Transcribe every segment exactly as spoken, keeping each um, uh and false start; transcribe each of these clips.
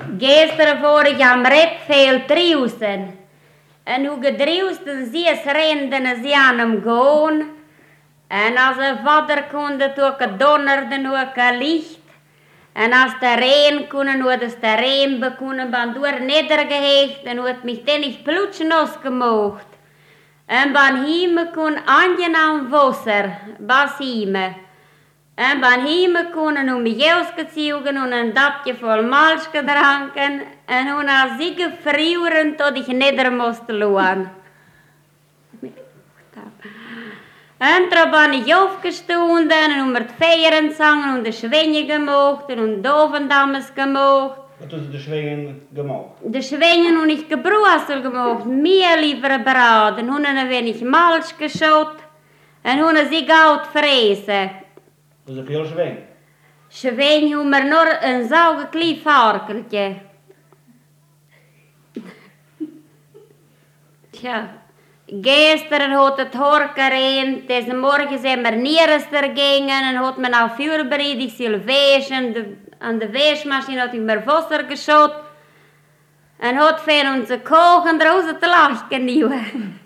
Gestern war ich am Rebfeld draußen. En hoe gedraußen sie es renden sie aan hem gaan. En als een vader kon het ook donderden ook een licht. En als de regen kon, hoe het de regen bekonnen, ben door nedergehecht en hoe het mich dan niet plutschnos gemocht. En ben hieme kon aangenaam wasser, bas hieme. En ben hieme kon en hoe mich ausgezogen und een dapje vol Malsch gedranken. En hoe als ik gefrieren tot ik neder moest loan. En toen ben ik aufgestonden en om het feieren zangen und de Schwingen gemocht und Dovendammes gemocht. Wat hast du de Schwingen gemacht? De Schwingen und ich gebrussel gemocht, mir lieber braten, und ein wenig Malz geschaut und und sie gaut fressen. Was ist viel Schwing? Schwing haben wir nur ein saugeklein Farkeltje. Tja. Gestern hat het hard geregend, deze morgen zijn we neerster gegaan en had men al voorbereid, zal waschen, aan de waschmachine had ik meer wasser geschaut en had van onze kochen draußen te lachen nieuwe.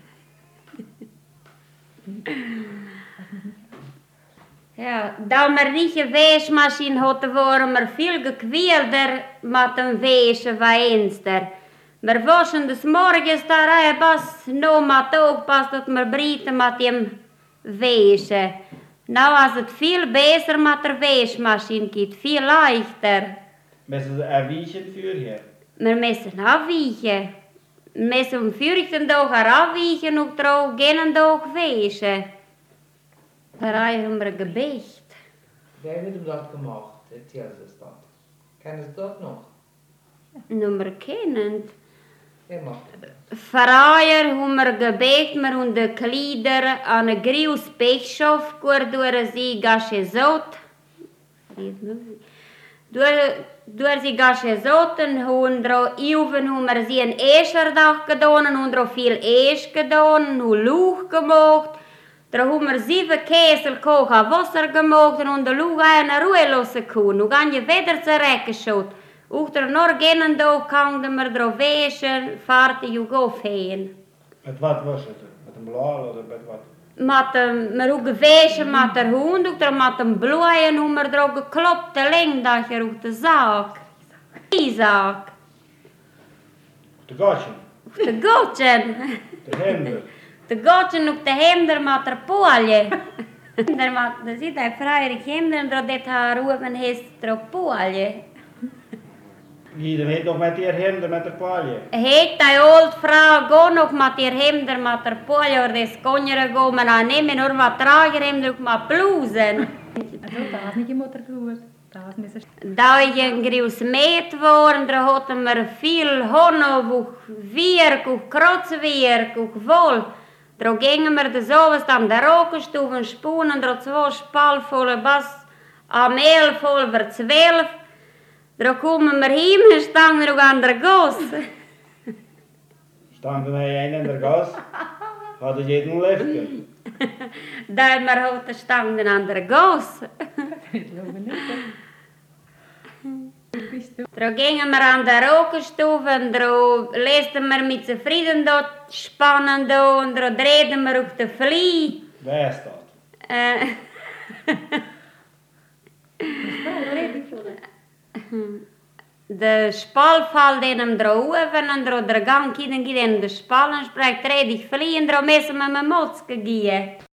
Ja, da wir nicht eine Waschmaschine hatten, waren wir viel gequälter mit dem Waschen wie einster. Wir waschen des Morgens da rein, bis noch mit aufpasst, dass wir brieten mit dem Waschen. Nou, als es viel besser mit der Waschmaschine geht, viel leichter. Müssen Sie erweichen für hier? Wir müssen abweichen. Wir müssen am vierten Tag abweichen und drauf gehen Tag waschen. Da haben wir gebecht. Wer hat das gemacht? Erzähl es dort. Kennen Sie das noch? Nummer kennen. Wer macht das? Vorher haben wir gebecht, wir haben die Kleider an einen Grius Pechschof gut durch sie geschezot. Durch, durch sie geschezot und haben drauf Iuven haben wir sie ein Escherdach getan und drauf viel Esch getan und Luch gemacht. Da haben wir sieben Kessel kochen Wasser gemacht und der Luch eine Ruhe lassen können. Und dann wieder zurückgeschaut. Auch der nur gehen Tag konnten wir drauf waschen, fertig und aufhängen. Met wat was het? Met een blaal oder met wat? Met dem, wir haben gewaschen mit der Hund und mit dem Blueien haben wir drauf gekloppt, der Längdacher auf den Sack. Die Sack. De Gatschen? Auf den Gotchen. De Hemder? De Gotchen auf den Hemder mit der Polje. Da zit hij vrijelijk Hemder en dat haar ruven heeft drauf Polje. Iedereen heeft nog met die Hemder met de paalje. Heet die oud vrouw go nog met die Hemder met der Polje or des konjere go, maar dan neem je nog wat trager Hemder ook met blousen. Also das nicht im Mutterglut. Das müssen Da ich ein Grius met worden, da hatten wir viel Honno, Wirk, Krotzwirk, Wohl. Da gingen wir das sowas an der Rokenstufe spunen, da zwei Spalvolle Bass, am elf voll für zwölf. Da kommen wir hin und standen wir an der Goss. Standen wij een in de gas, hadden jeden lefke. Da wir heute standen an der Goss. Da gingen wir an der Rokenstufe und da lässten wir mit zufrieden dort spannen da, und da drehten wir auf den Flie. Wer is dat? Äh, de spal valt in hem erover en door de gang kijken in de spal en spreekt redig vliegen, daar messen we mijn motske gieën.